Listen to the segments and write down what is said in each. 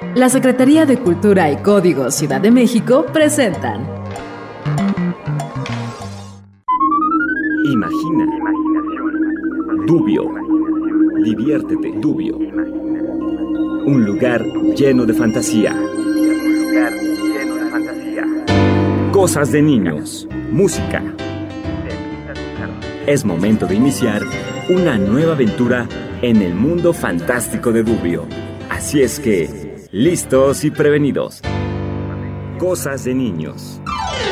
La Secretaría de Cultura y Código Ciudad de México presentan Imagina. Dubio. Diviértete, Dubio. Un lugar lleno de fantasía. Cosas de niños. Música. Es momento de iniciar una nueva aventura en el mundo fantástico de Dubio. Así es que, listos y prevenidos. Cosas de niños.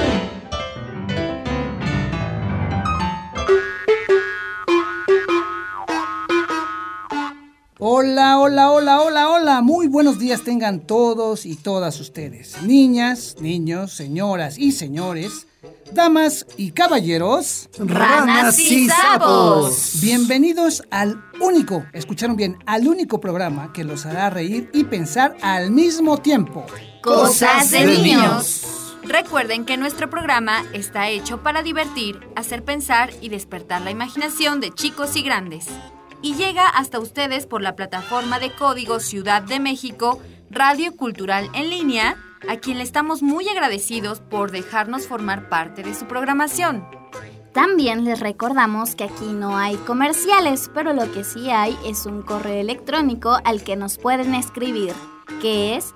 Hola, hola, hola, hola, hola. Muy buenos días tengan todos y todas ustedes. Niñas, niños, señoras y señores, damas y caballeros, ranas y sapos. Bienvenidos al único, escucharon bien, al único programa que los hará reír y pensar al mismo tiempo. Cosas de niños. Recuerden que nuestro programa está hecho para divertir, hacer pensar y despertar la imaginación de chicos y grandes. Y llega hasta ustedes por la plataforma de Código Ciudad de México, Radio Cultural en Línea, a quien le estamos muy agradecidos por dejarnos formar parte de su programación. También les recordamos que aquí no hay comerciales, pero lo que sí hay es un correo electrónico al que nos pueden escribir, que es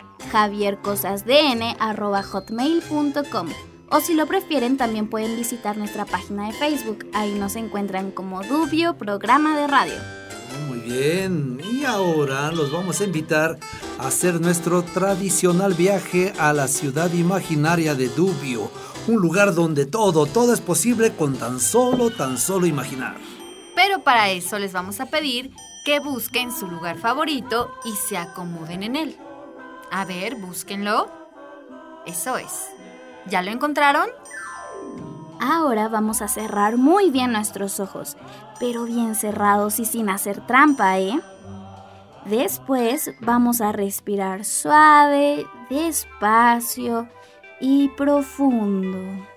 javiercosasdn@hotmail.com. O si lo prefieren, también pueden visitar nuestra página de Facebook. Ahí nos encuentran como Dubio Programa de Radio. Muy bien, y ahora los vamos a invitar a hacer nuestro tradicional viaje a la ciudad imaginaria de Dubio. Un lugar donde todo es posible con tan solo imaginar. Pero para eso les vamos a pedir que busquen su lugar favorito y se acomoden en él. A ver, búsquenlo. Eso es. ¿Ya lo encontraron? Ahora vamos a cerrar muy bien nuestros ojos, pero bien cerrados y sin hacer trampa, ¿eh? Después vamos a respirar suave, despacio y profundo.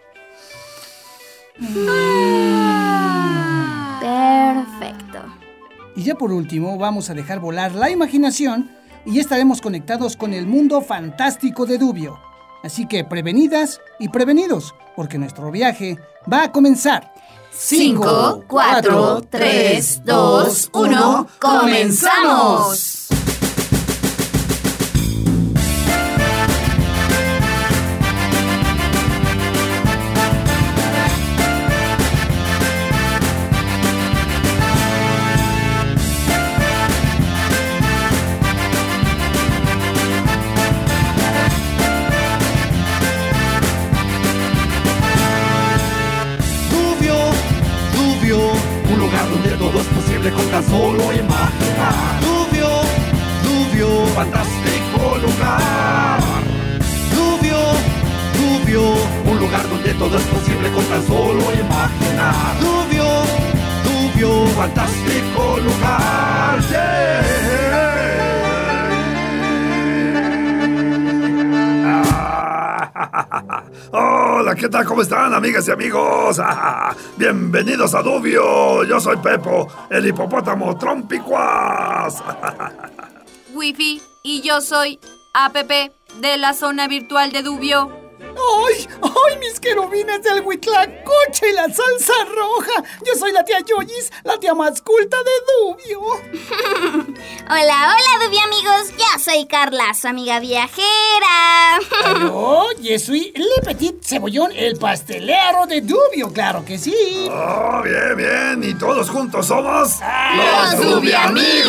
Perfecto. Y ya por último, vamos a dejar volar la imaginación y estaremos conectados con el mundo fantástico de Dubio. Así que prevenidas y prevenidos, porque nuestro viaje va a comenzar. 5, 4, 3, 2, 1, ¡comenzamos! Un lugar donde todo es posible con tan solo imaginar. Dubio, fantástico lugar. Dubio, un lugar donde todo es posible con tan solo imaginar. Dubio, fantástico lugar. Hola, ¿qué tal? ¿Cómo están, amigas y amigos? Bienvenidos a Dubio. Yo soy Pepo, el hipopótamo trompicuas. Wifi, y yo soy APP de la zona virtual de Dubio. ¡Ay, mis querubines del Huitlacoche y la salsa roja! Yo soy la tía Yoyis, la tía más culta de Dubio. Hola, Dubio amigos, yo soy Carla, su amiga viajera. Yo soy Le Petit Cebollón, el pastelero de Dubio, claro que sí. Oh, bien, y todos juntos somos... ¡Los Dubio amigos!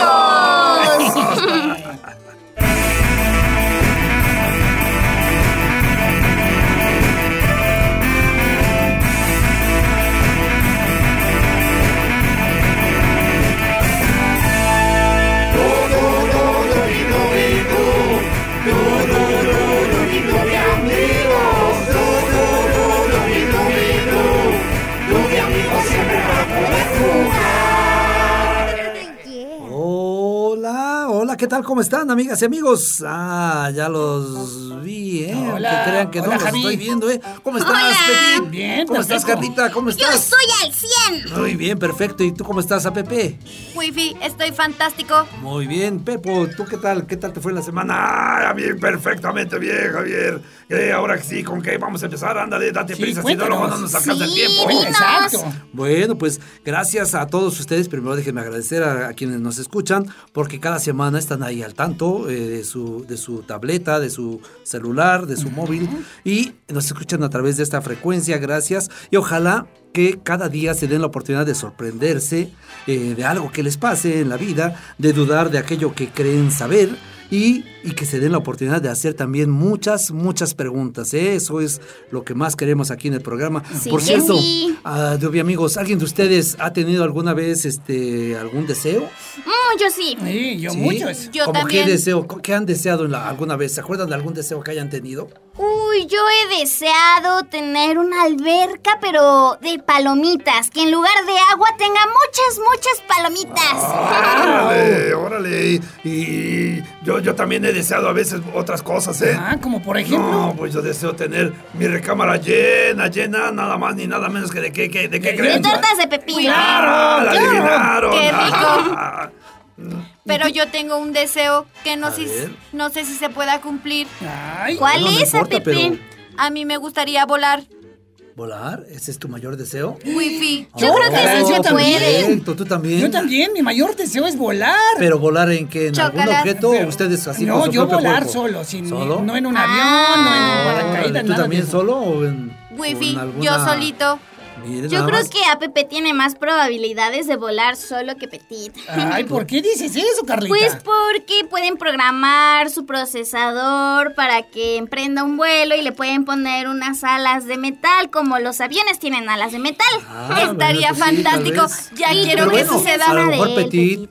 Hola, ¿qué tal? ¿Cómo están, amigas y amigos? Ya los los vi, Hola. Que crean que Hola, no los Javi. estoy viendo, ¿Cómo estás, Hola. Petit? Bien, ¿Cómo estás, perfecto. Carlita? ¿Cómo Yo estás? estoy al 100. Muy bien, perfecto. ¿Y tú cómo estás, Pepe? Wifi, estoy fantástico. Muy bien, Pepo. ¿Tú qué tal? ¿Qué tal te fue la semana? Ah, bien, perfectamente bien, Javier. Ahora sí, ¿con qué vamos a empezar? Ándale, date Sí, prisa, si no, luego no cuéntanos. nos alcanza el Sí, tiempo. dinos. Exacto. Bueno, pues gracias a todos ustedes. Primero déjenme agradecer a quienes nos escuchan, porque cada semana están ahí al tanto de su tableta, de su celular, de su móvil, y nos escuchan a través de esta frecuencia. Gracias. Y ojalá que cada día se den la oportunidad de sorprenderse de algo que les pase en la vida, de dudar de aquello que creen saber. Y que se den la oportunidad de hacer también muchas preguntas. Eso es lo que más queremos aquí en el programa. Sí Por que cierto, sí. Dubi amigos, ¿alguien de ustedes ha tenido alguna vez algún deseo? Yo sí. Sí, yo ¿Sí? muchos. Yo ¿Cómo también. qué deseo? ¿Qué han deseado alguna vez? ¿Se acuerdan de algún deseo que hayan tenido? Uy, yo he deseado tener una alberca, pero de palomitas, que en lugar de agua tenga muchas palomitas. Órale. Y yo también he deseado a veces otras cosas, ¿eh? Ah, como por ejemplo. No, pues yo deseo tener mi recámara llena, nada más ni nada menos que de qué De creen. tortas de pepino. ¡Ah, la claro! adivinaron! ¡Qué rico! Ah, Pero yo tengo un deseo que no A ver. sé si se pueda cumplir. Ay, ¿Cuál Bueno, no es, importa, Pepe? pero A mí me gustaría volar. ¿volar? ¿Ese es tu mayor deseo? Wifi. Yo creo que sí se puede. Perfecto, ¿tú también? yo también, mi mayor deseo es volar. ¿Pero volar en qué? ¿En algún Chocolate. objeto? Pero- ¿O ustedes así no, con su yo propio volar cuerpo? solo, ¿Solo? no en un avión, no en un paracaídas, Órale, ¿tú nada también de eso. solo o en Wifi, o en alguna- yo solito. Mire, Yo nada creo más. que a Pepe tiene más probabilidades de volar solo que Petit. Ay, ¿por qué dices eso, Carlita? Pues porque pueden programar su procesador para que emprenda un vuelo y le pueden poner unas alas de metal, como los aviones tienen alas de metal. Ah, Estaría bueno, pues sí, tal fantástico. vez. Ya Sí, quiero Pero que bueno, suceda. a lo mejor de él, Petit,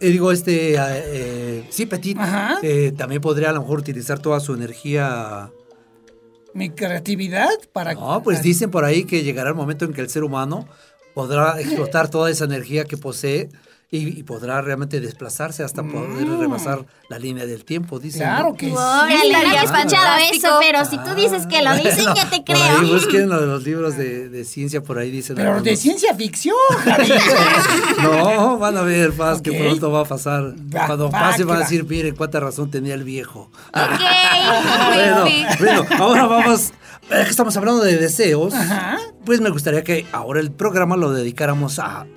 sí, Petit, Ajá. también podría a lo mejor utilizar toda su energía. Mi creatividad para... No, pues dicen por ahí que llegará el momento en que el ser humano podrá explotar toda esa energía que posee y podrá realmente desplazarse hasta poder rebasar la línea del tiempo, dicen. Claro ¿no? que sí. Órale, no estaría había escuchado fantástico. eso, pero si tú dices que lo dicen, Bueno, yo te por ahí creo. busquen los libros de ciencia, por ahí dicen. Pero de algunos. ciencia ficción, Javi. No, van a ver, Paz, Ok. que pronto va a pasar. Va, Cuando va, pase que van a va. decir, miren cuánta razón tenía el viejo. Ok. Bueno, ahora vamos, ya que estamos hablando de deseos, Ajá. pues me gustaría que ahora el programa lo dedicáramos a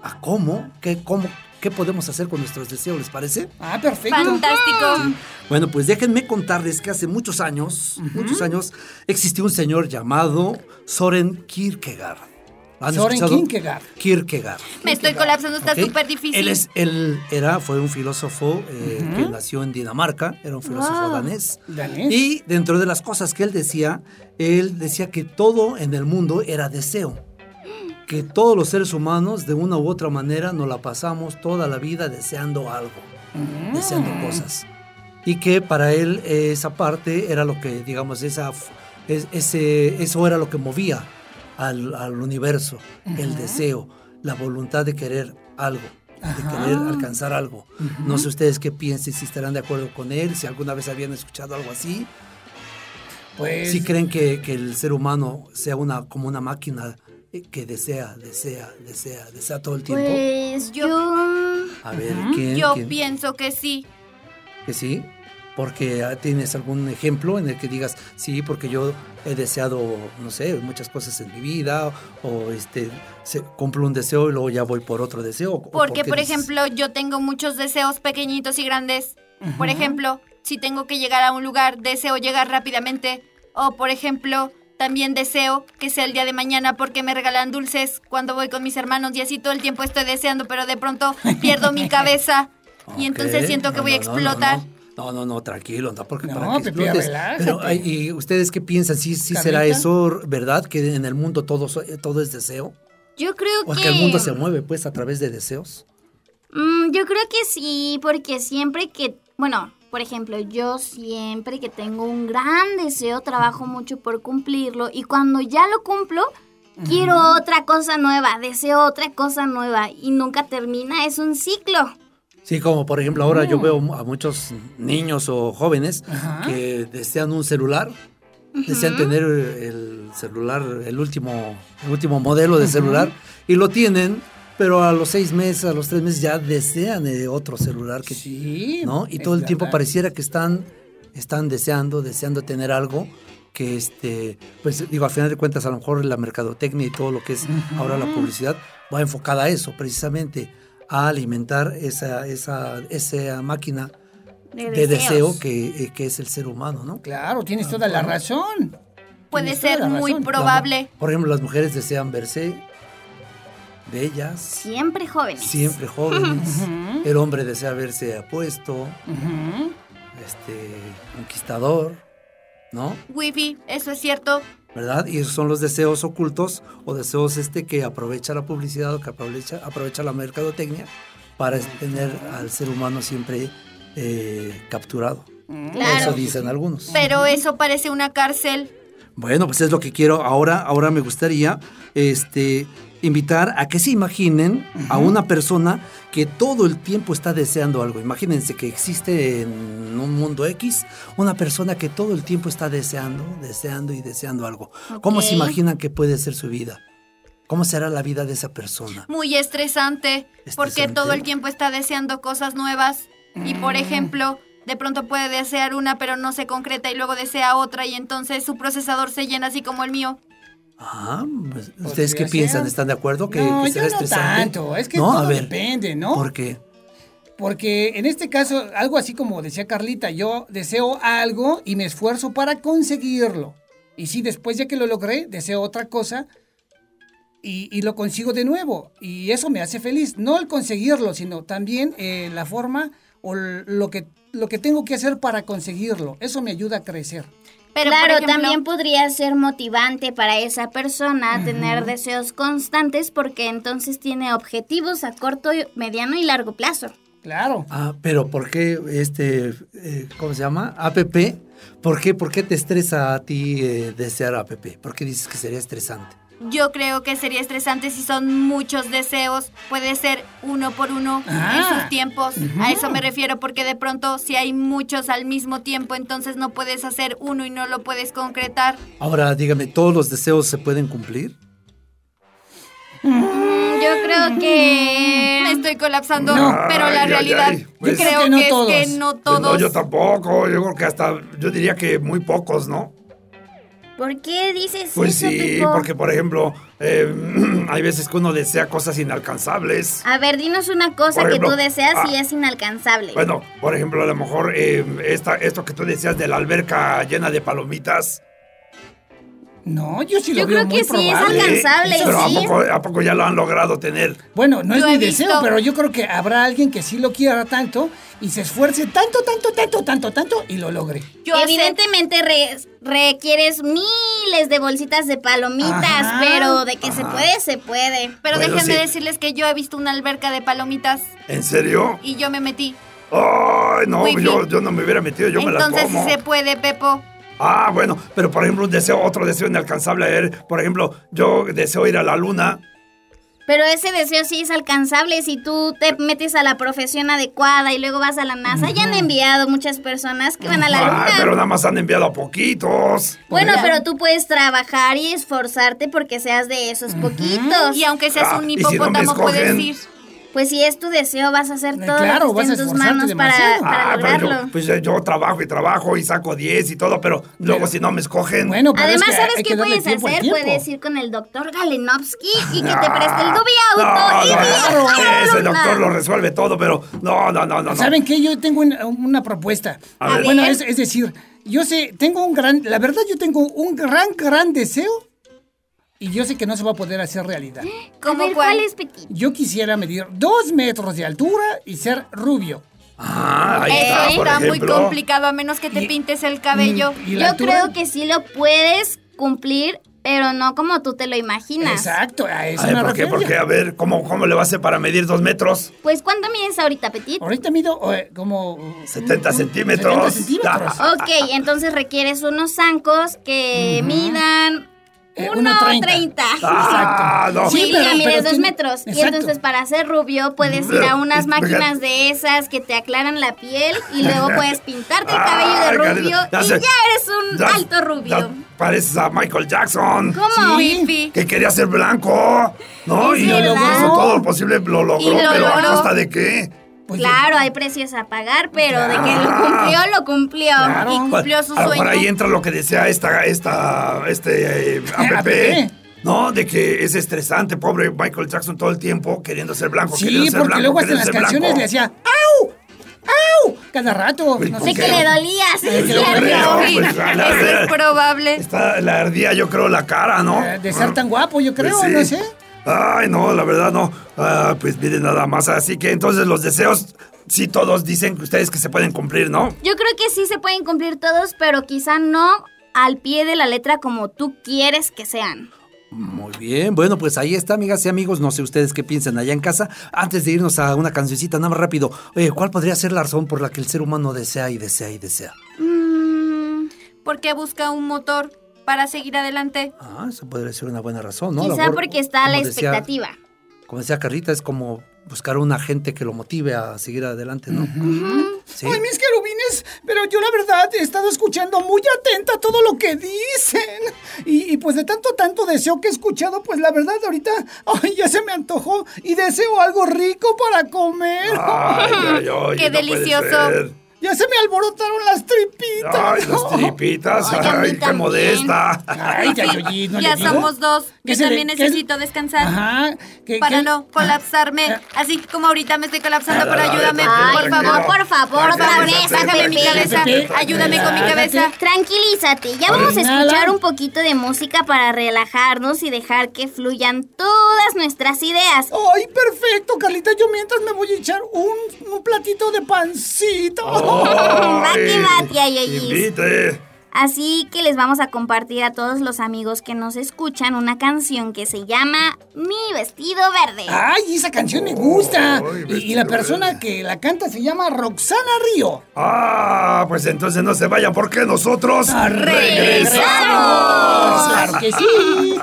qué podemos hacer con nuestros deseos, ¿les parece? Ah, perfecto. Fantástico. Bueno, pues déjenme contarles que hace muchos años, existió un señor llamado Soren Kierkegaard. ¿Han Soren escuchado? Kierkegaard. Kierkegaard. Me estoy colapsando, está ¿Ok? súper difícil. Fue un filósofo que nació en Dinamarca, era un filósofo danés. Danés. Y dentro de las cosas que él decía que todo en el mundo era deseo. Que todos los seres humanos, de una u otra manera, nos la pasamos toda la vida deseando algo, deseando cosas. Y que para él esa parte era lo que, digamos, eso era lo que movía al universo, el deseo, la voluntad de querer algo, de querer alcanzar algo. No sé ustedes qué piensen, si estarán de acuerdo con él, si alguna vez habían escuchado algo así. Pues... Si creen que el ser humano sea como una máquina que desea todo el tiempo. Pues yo... A ver, ¿quién? Yo ¿Quién? pienso que sí. ¿Que sí? Porque tienes algún ejemplo en el que digas, sí, porque yo he deseado, no sé, muchas cosas en mi vida, o cumplo un deseo y luego ya voy por otro deseo. ¿o Porque, qué por dices? ejemplo, yo tengo muchos deseos pequeñitos y grandes. Por ejemplo, si tengo que llegar a un lugar, deseo llegar rápidamente. O, por ejemplo, también deseo que sea el día de mañana porque me regalan dulces cuando voy con mis hermanos y así todo el tiempo estoy deseando, pero de pronto pierdo mi cabeza y entonces Ok. siento que No, voy a no, explotar. No, tranquilo, no, porque No, para que Pepe, explotes. relájate. Pero, ¿y ustedes qué piensan? ¿Sí será Carlita. eso verdad? ¿Que en el mundo todo es deseo? Yo creo ¿O es que... que el mundo se mueve, pues, a través de deseos? Yo creo que sí, porque siempre que... Bueno, por ejemplo, yo siempre que tengo un gran deseo, trabajo mucho por cumplirlo. Y cuando ya lo cumplo, quiero otra cosa nueva, deseo otra cosa nueva. Y nunca termina, es un ciclo. Sí, como por ejemplo ahora yo veo a muchos niños o jóvenes Ajá. que desean un celular desean tener el celular, el último modelo de celular, y lo tienen, pero a los 6 meses, a los 3 meses ya desean otro celular. Sí, ¿no? Y todo el tiempo pareciera que están deseando tener algo que, pues digo, al final de cuentas, a lo mejor la mercadotecnia y todo lo que es ahora la publicidad va enfocada a eso, precisamente, a alimentar esa máquina de deseo que es el ser humano, ¿no? Claro, tienes toda la razón. Puede ser muy probable. Por ejemplo, las mujeres desean verse bellas. Siempre jóvenes. Siempre jóvenes. El hombre desea verse apuesto, conquistador, ¿no? Wifi, eso es cierto. ¿Verdad? Y esos son los deseos ocultos o deseos que aprovecha la publicidad o que aprovecha la mercadotecnia para tener al ser humano siempre capturado. Claro. Eso dicen algunos. Pero eso parece una cárcel. Bueno, pues es lo que quiero. Ahora me gustaría invitar a que se imaginen a una persona que todo el tiempo está deseando algo. Imagínense que existe en un mundo X una persona que todo el tiempo está deseando algo. Okay. ¿Cómo se imaginan que puede ser su vida? ¿Cómo será la vida de esa persona? Muy estresante, porque todo el tiempo está deseando cosas nuevas. Y por ejemplo, de pronto puede desear una, pero no se concreta y luego desea otra y entonces su procesador se llena así como el mío. Pues, ¿ustedes qué piensan? ¿Están de acuerdo que será estresante? No tanto, es que todo depende, ¿no? ¿Por qué? Porque en este caso, algo así como decía Carlita, yo deseo algo y me esfuerzo para conseguirlo. Y si después ya que lo logré, deseo otra cosa y lo consigo de nuevo. Y eso me hace feliz. No el conseguirlo, sino también la forma o lo que tengo que hacer para conseguirlo. Eso me ayuda a crecer. Pero claro, también podría ser motivante para esa persona tener deseos constantes porque entonces tiene objetivos a corto, mediano y largo plazo. Claro. Pero ¿por qué ¿cómo se llama? APP. ¿Por qué te estresa a ti desear APP? ¿Por qué dices que sería estresante? Yo creo que sería estresante si son muchos deseos. Puede ser uno por uno en sus tiempos. A eso me refiero, porque de pronto si hay muchos al mismo tiempo, entonces no puedes hacer uno y no lo puedes concretar. Ahora, dígame, ¿todos los deseos se pueden cumplir? Yo creo que... Me estoy colapsando, pero la realidad pues, yo creo que es que no todos. No, yo tampoco. Yo creo que yo diría que muy pocos, ¿no? ¿Por qué dices pues eso, sí, Pipo? porque por ejemplo, hay veces que uno desea cosas inalcanzables. A ver, dinos una cosa que tú deseas y es inalcanzable. Bueno, por ejemplo, a lo mejor esto que tú decías de la alberca llena de palomitas. No, yo sí lo veo muy probable. Yo creo que sí, es alcanzable, Pero ¿a poco ya lo han logrado tener? Bueno, no es mi deseo, pero yo creo que habrá alguien que sí lo quiera tanto y se esfuerce tanto y lo logre. Evidentemente requieres miles de bolsitas de palomitas, pero de que se puede. Pero bueno, déjenme decirles que yo he visto una alberca de palomitas. ¿En serio? Y yo me metí. Ay, no, yo no me hubiera metido, yo me las como. Entonces sí se puede, Pepo. Bueno, pero por ejemplo, otro deseo inalcanzable. Por ejemplo, yo deseo ir a la luna. Pero ese deseo sí es alcanzable si tú te metes a la profesión adecuada y luego vas a la NASA. Ya han enviado muchas personas que van a la luna. Pero nada más han enviado a poquitos. Bueno, pero tú puedes trabajar y esforzarte porque seas de esos poquitos. Y aunque seas un hipopótamo, puedes ir. Pues si es tu deseo, vas a hacer todo lo que esté en tus manos para lograrlo. Pero yo trabajo y saco 10 y todo, pero luego si no me escogen... Bueno, además, ¿sabes qué puedes hacer? Puedes ir con el doctor Galenovsky y que te preste el Dubi-Auto. Ese doctor lo resuelve todo, pero no. ¿Saben qué? Yo tengo una propuesta. Bueno, es decir, yo tengo un gran deseo. Y yo sé que no se va a poder hacer realidad. ¿Cuál es, Petit? Yo quisiera medir 2 metros de altura y ser rubio. Ahí eso está muy complicado, a menos que te pintes el cabello. Yo creo que sí lo puedes cumplir, pero no como tú te lo imaginas. Exacto, a eso me refiero. ¿Por qué? A ver, ¿cómo le va a hacer para medir 2 metros? Pues, ¿cuánto mides ahorita, Petit? Ahorita mido como... 70 centímetros. 70 centímetros. Ok, entonces requieres unos zancos que midan... 1.30. Ah, no. Sí, pero mides 2 tiene- metros. Y Exacto. entonces para ser rubio puedes ir a unas máquinas de esas que te aclaran la piel y luego puedes pintarte el cabello de rubio Carita, y ya eres un alto rubio. Pareces a Michael Jackson. ¿Cómo? Wifi. Que quería ser blanco, ¿no? Es Y verdad. hizo todo lo posible, lo logró, Y lo pero ¿a logró. costa de qué? Pues, Claro, hay precios a pagar, pero de que lo cumplió. Claro. Y cumplió su A lo mejor sueño. ahí entra lo que decía APP, ¿no? De que es estresante, pobre Michael Jackson todo el tiempo queriendo ser blanco, Sí, queriendo ser porque blanco, luego hasta en queriendo las ser canciones blanco. le hacía ¡au! ¡au! Cada rato. Pues, No Sé sé que qué. le dolía, sí, que es le cierto. dolía. Sí, pues, eso es probable. Le ardía, yo creo, la cara, ¿no? De ser tan guapo, yo creo, Pues sí. no sé. Ay, no, la verdad no. Pues miren nada más. Así que entonces los deseos, sí, todos dicen que ustedes que se pueden cumplir, ¿no? Yo creo que sí se pueden cumplir todos, pero quizá no al pie de la letra como tú quieres que sean. Muy bien, bueno, pues ahí está, amigas y amigos. No sé ustedes qué piensan allá en casa. Antes de irnos a una cancioncita, nada más rápido. ¿Cuál podría ser la razón por la que el ser humano desea y desea y desea? Porque busca un motor para seguir adelante. Esa podría ser una buena razón, ¿no? A lo Quizá mejor, porque está la como decía- expectativa. Como decía Carlita, es como buscar un agente que lo motive a seguir adelante, ¿no? Sí. Ay, mis querubines, pero yo la verdad he estado escuchando muy atenta todo lo que dicen. Y pues de tanto deseo que he escuchado, pues la verdad ahorita, ay, ya se me antojó y deseo algo rico para comer. Ay, Qué no puede delicioso. ser. Ya se me alborotaron las tripitas. Ay, las tripitas. Ay, a mí Ay, qué también. modesta. Ay, ya, Yoyi, ¿no Ya le digo? somos dos. ¿Qué Yo se le- también qué- necesito descansar. Ajá. Para no colapsarme. Así como ahorita me estoy colapsando, pero ayúdame, Ay, por favor. otra vez, Bájame mi cabeza. Ayúdame con mi cabeza. Tranquilízate, ya vamos a escuchar un poquito de música para relajarnos y dejar que fluyan todas nuestras ideas. Ay, perfecto, Carlita. Yo mientras me voy a echar un platito de pancito. Va que va, tía Yoyis. Invite. Así que les vamos a compartir a todos los amigos que nos escuchan una canción que se llama Mi Vestido Verde. Ay, esa canción me gusta. Ay, Y la vestido persona verde. que la canta se llama Roxana Río. Pues entonces no se vayan porque nosotros ¡Regresamos! ¡Claro que sí!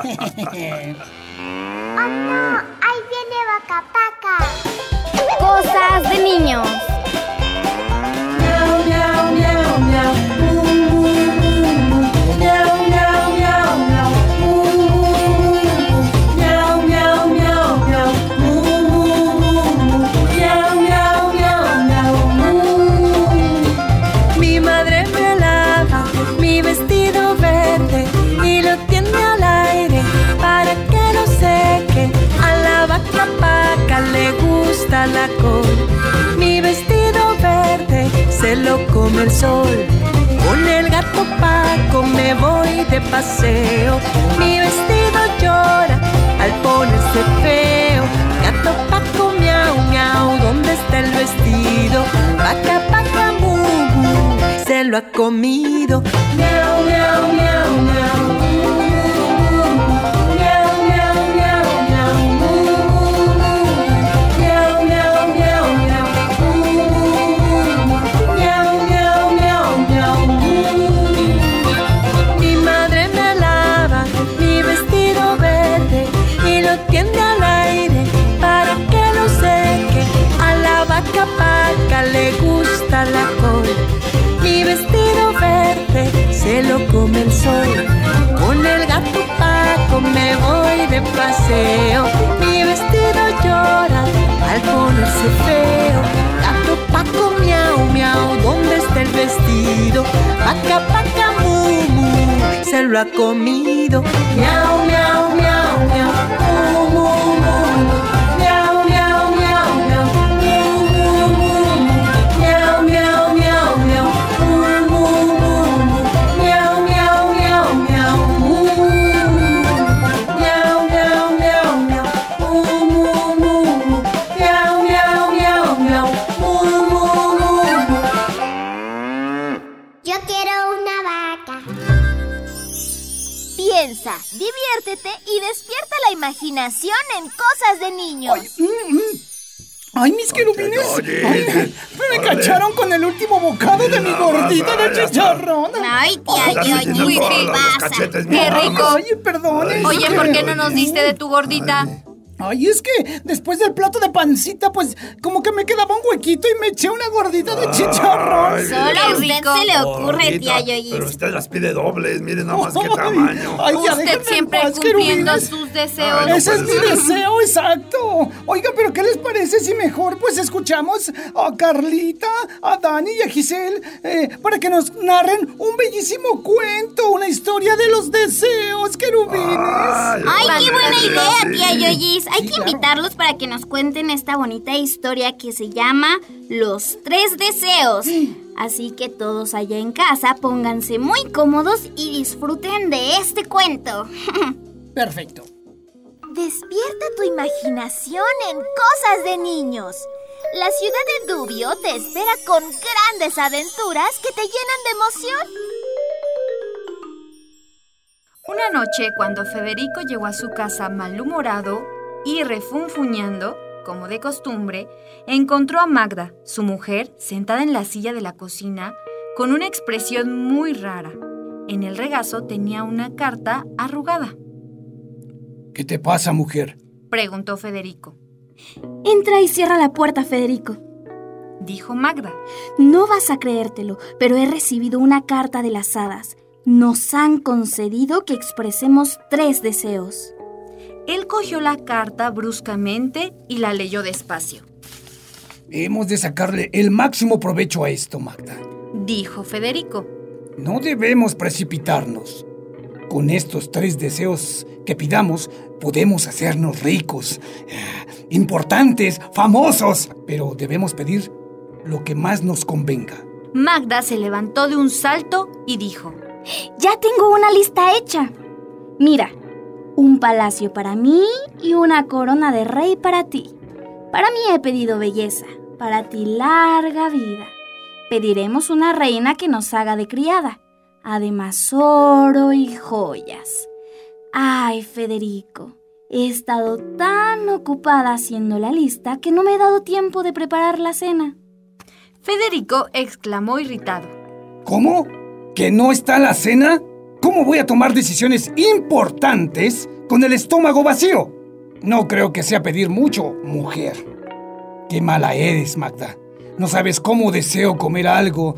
¡Ahí viene Vaca Paca! Cosas de niños. Mi madre me lava mi vestido verde y lo tiende al aire para que lo seque. A la vaca Paca le gusta la col. Mi vestido verde se lo come el sol. Con el gato Paco me voy de paseo. Mi vestido llora al ponerse feo. Gato Paco miau miau, ¿dónde está el vestido? Vaca Paca mu mu, se lo ha comido. Miau miau miau miau. Miau miau miau miau. Miau miau miau miau. Miau miau miau miau. Mi madre me lava mi vestido verde y lo tiende al aire para que lo seque. A la vaca Paca le gusta la col. Mi vestido verde se lo come el sol. Con el gato Paco me voy de paseo. Mi vestido llora al ponerse feo. Gato Paco miau miau, ¿dónde está el vestido? Vaca Paca mu mu, se lo ha comido. Miau miau miau miau, mu mu mu. Miau miau miau miau, mu mu mu. Miau miau miau miau, mu mu mu. Miau miau miau miau, mu. Miau miau miau miau, mu mu mu. Miau miau miau miau, mu mu mu. Yo quiero una vaca. Piensa, diviértete y despierta la imaginación en cosas de niños. ¡Ay, mis querubines! Ay, me cacharon con el último bocado de mi gordita de chicharrón. Ay, tía Yoyi, ¿qué pasa? ¡Qué rico! Ay, perdón. Oye, ¿por qué no nos diste de tu gordita? Ay, es que después del plato de pancita, pues como que me quedaba un huequito y me eché una gordita de chicharrón. Solo a usted se le ocurre, tía Yoyi. Pero usted las pide dobles, miren nada más qué tamaño. Ay, ya Usted déjenme siempre en paz, cumpliendo querubines. sus deseos. Ese es mi deseo, exacto. Oiga, pero ¿qué les parece si mejor pues escuchamos a Carlita, a Dani y a Giselle para que nos narren un bellísimo cuento, una historia de los deseos, querubines? Ay, qué buena idea, sí. tía Yoyis. Hay Sí, que claro. invitarlos para que nos cuenten esta bonita historia que se llama Los 3 Deseos. Así que todos allá en casa pónganse muy cómodos y disfruten de este cuento. Perfecto. Despierta tu imaginación en cosas de niños. La ciudad de Dubio te espera con grandes aventuras que te llenan de emoción. Una noche, cuando Federico llegó a su casa malhumorado y refunfuñando, como de costumbre, encontró a Magda, su mujer, sentada en la silla de la cocina, con una expresión muy rara. En el regazo tenía una carta arrugada. ¿Qué te pasa, mujer? Preguntó Federico. Entra y cierra la puerta, Federico. Dijo Magda. No vas a creértelo, pero he recibido una carta de las hadas. Nos han concedido que expresemos 3 deseos. Él cogió la carta bruscamente y la leyó despacio. Hemos de sacarle el máximo provecho a esto, Magda. Dijo Federico. No debemos precipitarnos. Con estos 3 deseos que pidamos, podemos hacernos ricos, importantes, famosos. Pero debemos pedir lo que más nos convenga. Magda se levantó de un salto y dijo: Ya tengo una lista hecha. Mira, un palacio para mí y una corona de rey para ti. Para mí he pedido belleza, para ti larga vida. Pediremos una reina que nos haga de criada, además oro y joyas. Ay, Federico, he estado tan ocupada haciendo la lista que no me he dado tiempo de preparar la cena. Federico exclamó irritado. ¿Cómo? ¿Que no está la cena? ¿Cómo voy a tomar decisiones importantes con el estómago vacío? No creo que sea pedir mucho, mujer. Qué mala eres, Magda. No sabes cómo deseo comer algo,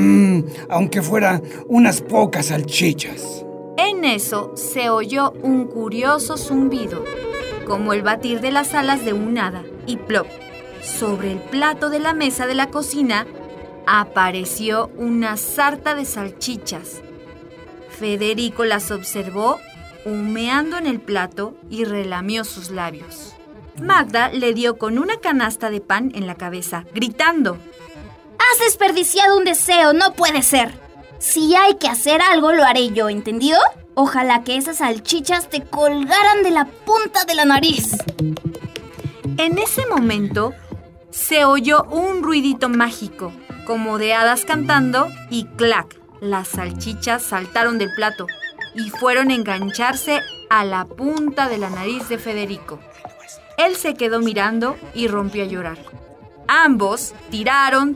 aunque fuera unas pocas salchichas. En eso se oyó un curioso zumbido, como el batir de las alas de un hada, y plop, sobre el plato de la mesa de la cocina, apareció una sarta de salchichas. Federico las observó, humeando en el plato, y relamió sus labios. Magda le dio con una canasta de pan en la cabeza, gritando: ¡Has desperdiciado un deseo! ¡No puede ser! Si hay que hacer algo, lo haré yo, ¿entendido? Ojalá que esas salchichas te colgaran de la punta de la nariz. En ese momento, se oyó un ruidito mágico, como de hadas cantando, y ¡clac! Las salchichas saltaron del plato y fueron a engancharse a la punta de la nariz de Federico. Él se quedó mirando y rompió a llorar. Ambos tiraron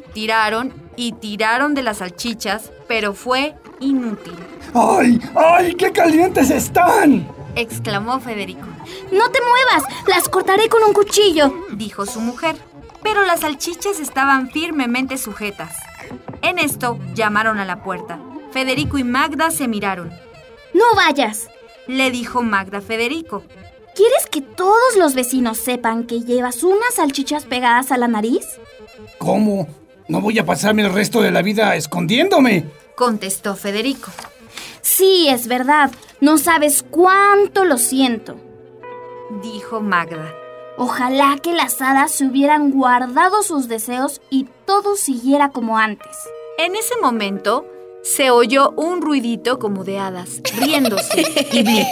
de las salchichas, pero fue inútil. ¡Ay, ay, qué calientes están! Exclamó Federico. ¡No te muevas! ¡Las cortaré con un cuchillo!, dijo su mujer, pero las salchichas estaban firmemente sujetas. En esto llamaron a la puerta. Federico y Magda se miraron. ¡No vayas!, le dijo Magda a Federico. ¿Quieres que todos los vecinos sepan que llevas unas salchichas pegadas a la nariz? ¿Cómo? ¿No voy a pasarme el resto de la vida escondiéndome?, contestó Federico. Sí, es verdad. No sabes cuánto lo siento, dijo Magda. Ojalá que las hadas se hubieran guardado sus deseos y todo siguiera como antes. En ese momento, se oyó un ruidito como de hadas, riéndose, y blip.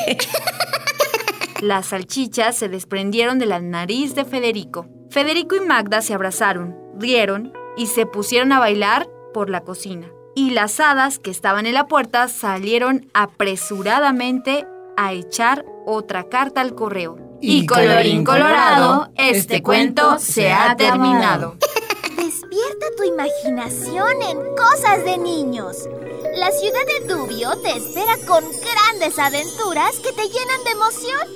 Las salchichas se desprendieron de la nariz de Federico. Federico y Magda se abrazaron, rieron y se pusieron a bailar por la cocina. Y las hadas que estaban en la puerta salieron apresuradamente a echar otra carta al correo. Y colorín colorado, este cuento se ha terminado. Despierta tu imaginación en cosas de niños. La ciudad de Dubio te espera con grandes aventuras que te llenan de emoción.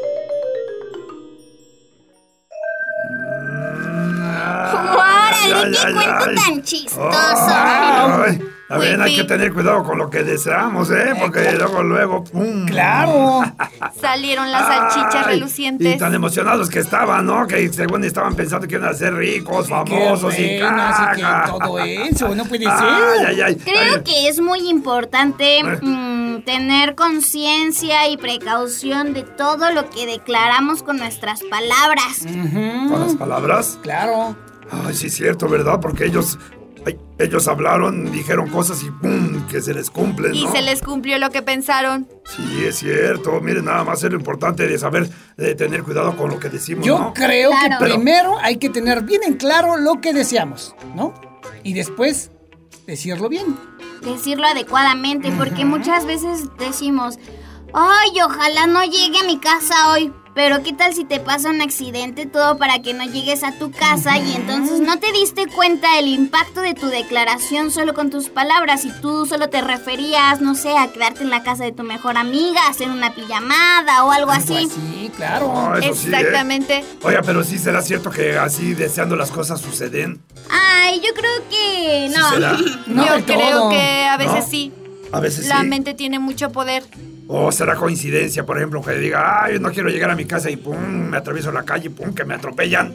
¡Órale, qué cuento tan chistoso! A ver, hay que tener cuidado con lo que deseamos, porque luego, ¡pum! ¡Claro! Salieron las salchichas relucientes. Y tan emocionados que estaban, ¿no? Que según estaban pensando que iban a ser ricos, famosos y caca. Así que todo eso, no puede ser. Creo que es muy importante tener conciencia y precaución de todo lo que declaramos con nuestras palabras. ¿Con las palabras? Claro. Ay, sí es cierto, ¿verdad? Porque ellos hablaron, dijeron cosas y ¡pum! Que se les cumple, ¿no? Y se les cumplió lo que pensaron. Sí, es cierto. Miren, nada más es lo importante de saber, de tener cuidado con lo que decimos, Yo ¿no? creo que primero hay que tener bien en claro lo que deseamos, ¿no? Y después decirlo bien. Decirlo adecuadamente, porque muchas veces decimos, ¡ay, ojalá no llegue a mi casa hoy! Pero ¿qué tal si te pasa un accidente todo para que no llegues a tu casa y entonces no te diste cuenta del impacto de tu declaración solo con tus palabras y tú solo te referías, no sé, a quedarte en la casa de tu mejor amiga, hacer una pijamada o algo así? Sí, claro. No, eso exactamente. Sí, Oiga, pero sí será cierto que así deseando las cosas suceden. Ay, yo creo que no. ¿Sí será? Yo creo que a veces sí. A veces La sí. mente tiene mucho poder. O será coincidencia, por ejemplo, que diga, ay, no quiero llegar a mi casa y pum, me atravieso la calle y pum, que me atropellan.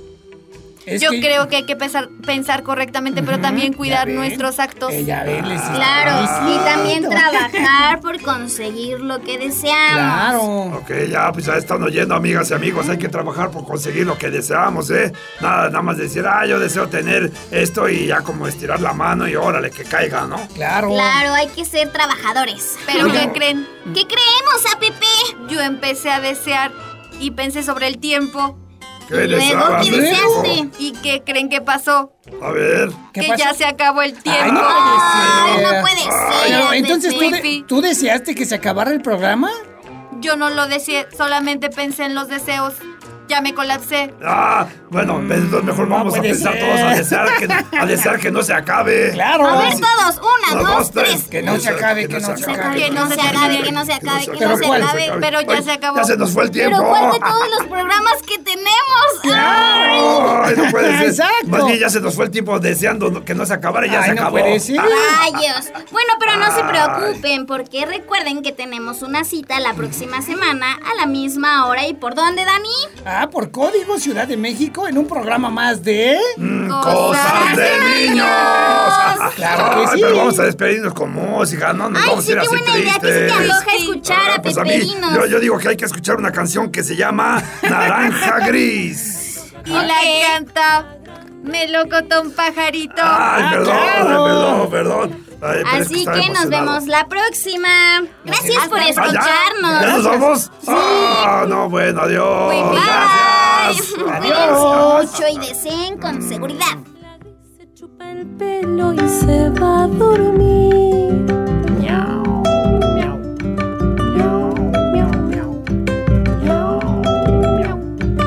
Yo creo que hay que pensar correctamente, pero también cuidar nuestros actos. Claro, y también trabajar por conseguir lo que deseamos. Claro. Ok, pues ya están oyendo, amigas y amigos, hay que trabajar por conseguir lo que deseamos, Nada más decir, yo deseo tener esto y ya como estirar la mano y órale, que caiga, ¿no? Claro. Claro, hay que ser trabajadores. ¿Pero qué creen? ¿Qué creemos, a Pepe? Yo empecé a desear y pensé sobre el tiempo. ¿Qué deseabas? ¿Qué deseaste? ¿Y qué creen que pasó? A ver. Que ya se acabó el tiempo. Ay, no puede ser. Pero, entonces, Pepe. ¿tú deseaste que se acabara el programa? Yo no lo deseé, solamente pensé en los deseos. Ya me colapsé. Bueno, entonces mejor vamos a pensar todos a desear que no se acabe. Claro. A ver todos, 1, 2, 3. Que no se acabe, que no se acabe. Que no se acabe, que no se acabe, que no se acabe. Pero ya se acabó. Ya se nos fue el tiempo. Pero ¿cuál de todos los programas que tenemos? Ay, no puede ser. Exacto. Más bien ya se nos fue el tiempo deseando que no se acabara y ya se acabó. Puede ser. Rayos. Bueno, pero no se preocupen, porque recuerden que tenemos una cita la próxima semana a la misma hora. ¿Y por dónde, Dani? Por Código Ciudad de México en un programa más de... ¡Cosas de niños! Claro que sí. Pero vamos a despedirnos con música, no nos vamos a ir así tristes. ¿Qué se te antoja escuchar a Pues Peperinos? yo digo que hay que escuchar una canción que se llama Naranja Gris. Y la canta Melocotón Pajarito. Ay, perdón. Ay, así que nos vemos la próxima. Gracias por escucharnos. ¿Ya nos vamos? Sí. No, bueno, adiós. Bye. Gracias. Adiós. Mucho y deseen con seguridad. Se chupa el pelo y se va a dormir. Miau, miau. Miau, miau, miau. Miau, miau.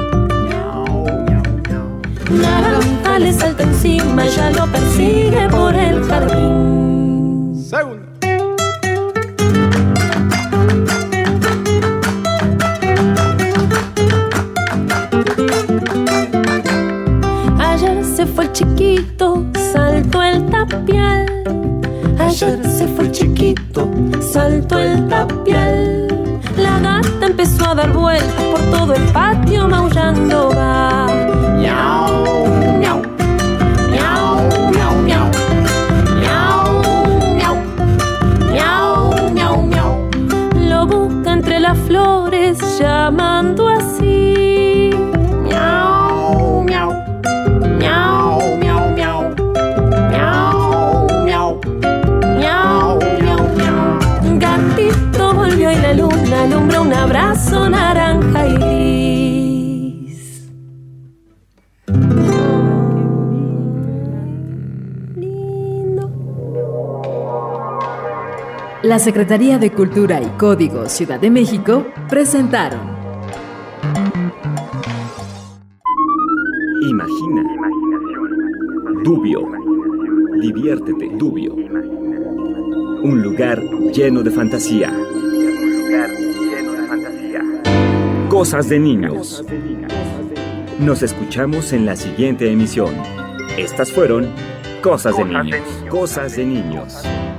Miau, miau. Naranja le salta encima, ella lo persigue por el jardín. Ayer se fue el chiquito, saltó el tapial. Ayer se fue el chiquito, saltó el tapial. La gata empezó a dar vueltas por todo el patio maullando va. Miau, miau. Miau, miau, miau. Lo busca entre las flores llamando así. Miau, miau. Miau, miau, miau. Miau, miau. Miau, miau, miau. Gatito volvió y la luna alumbró un abrazo naranja y gris. La Secretaría de Cultura y Código Ciudad de México presentaron Imagina. Dubio. Diviértete, Dubio. Un lugar lleno de fantasía. Cosas de niños. Nos escuchamos en la siguiente emisión. Estas fueron Cosas de niños. Cosas de niños.